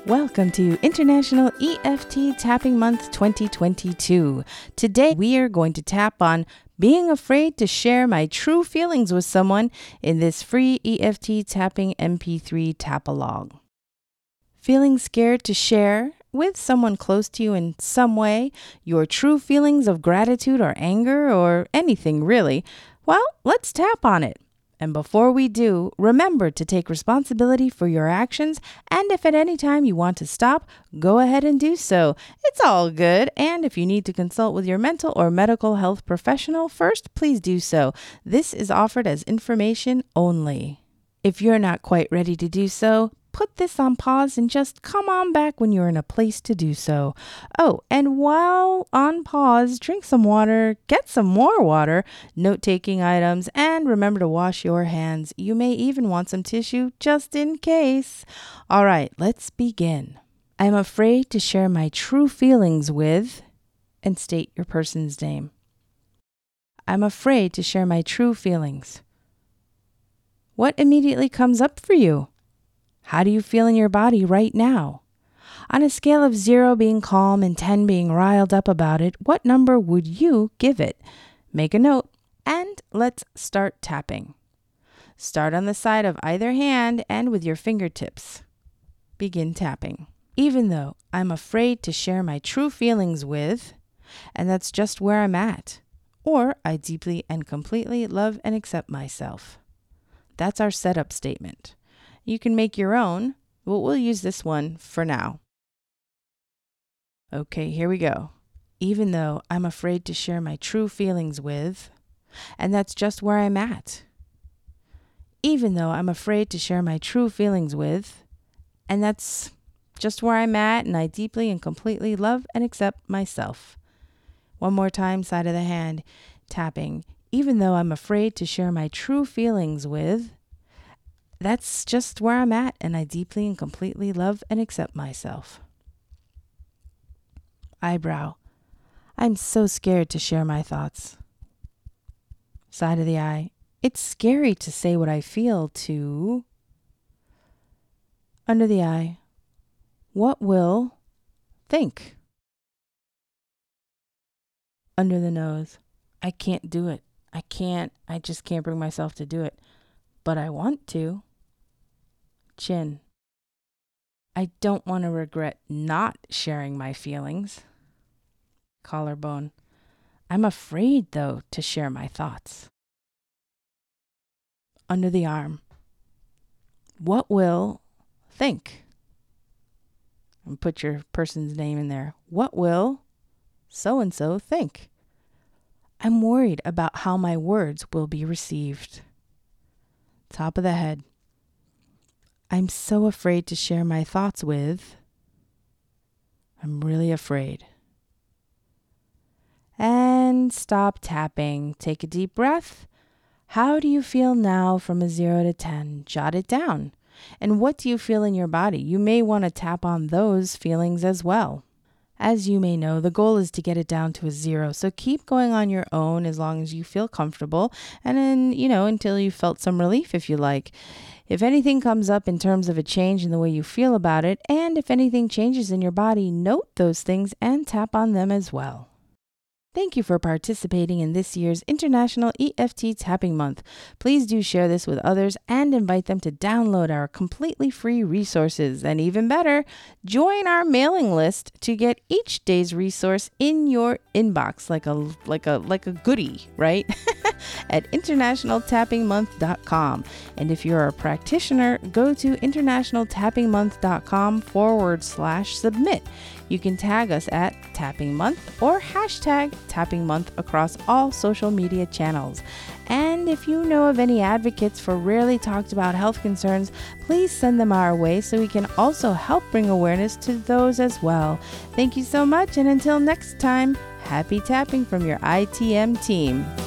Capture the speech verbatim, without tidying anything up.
Welcome to International E F T Tapping Month twenty twenty-two. Today we are going to tap on being afraid to share my true feelings with someone in this free E F T tapping M P three tap-along. Feeling scared to share with someone close to you in some way your true feelings of gratitude or anger or anything really? Well, let's tap on it. And before we do, remember to take responsibility for your actions, and if at any time you want to stop, go ahead and do so. It's all good, and if you need to consult with your mental or medical health professional first, please do so. This is offered as information only. If you're not quite ready to do so, put this on pause and just come on back when you're in a place to do so. Oh, and while on pause, drink some water, get some more water, note-taking items, and remember to wash your hands. You may even want some tissue just in case. All right, let's begin. I'm afraid to share my true feelings with, and state your person's name. I'm afraid to share my true feelings. What immediately comes up for you? How do you feel in your body right now? On a scale of zero being calm and ten being riled up about it, what number would you give it? Make a note and let's start tapping. Start on the side of either hand and with your fingertips. Begin tapping. Even though I'm afraid to share my true feelings with, and that's just where I'm at, or I deeply and completely love and accept myself. That's our setup statement. You can make your own, but we'll use this one for now. Okay, here we go. Even though I'm afraid to share my true feelings with, and that's just where I'm at. Even though I'm afraid to share my true feelings with, and that's just where I'm at, and I deeply and completely love and accept myself. One more time, side of the hand, tapping. Even though I'm afraid to share my true feelings with, that's just where I'm at, and I deeply and completely love and accept myself. Eyebrow. I'm so scared to share my thoughts. Side of the eye. It's scary to say what I feel to. Under the eye. What will think? Under the nose. I can't do it. I can't. I just can't bring myself to do it. But I want to. Chin. I don't want to regret not sharing my feelings. Collarbone. I'm afraid, though, to share my thoughts. Under the arm. What will think? And put your person's name in there. What will so-and-so think? I'm worried about how my words will be received. Top of the head. I'm so afraid to share my thoughts with. I'm really afraid. And stop tapping. Take a deep breath. How do you feel now from a zero to ten? Jot it down. And what do you feel in your body? You may want to tap on those feelings as well. As you may know, the goal is to get it down to a zero. So keep going on your own as long as you feel comfortable. And then, you know, until you felt some relief if you like. If anything comes up in terms of a change in the way you feel about it, and if anything changes in your body, note those things and tap on them as well. Thank you for participating in this year's International E F T Tapping Month. Please do share this with others and invite them to download our completely free resources. And even better, join our mailing list to get each day's resource in your inbox like a like a like a goodie, right? At international tapping month dot com. And if you're a practitioner, go to international tapping month dot com forward slash submit. You can tag us at Tapping Month or hashtag Tapping Month across all social media channels. And if you know of any advocates for rarely talked about health concerns, please send them our way so we can also help bring awareness to those as well. Thank you so much, and until next time, happy tapping from your I T M team.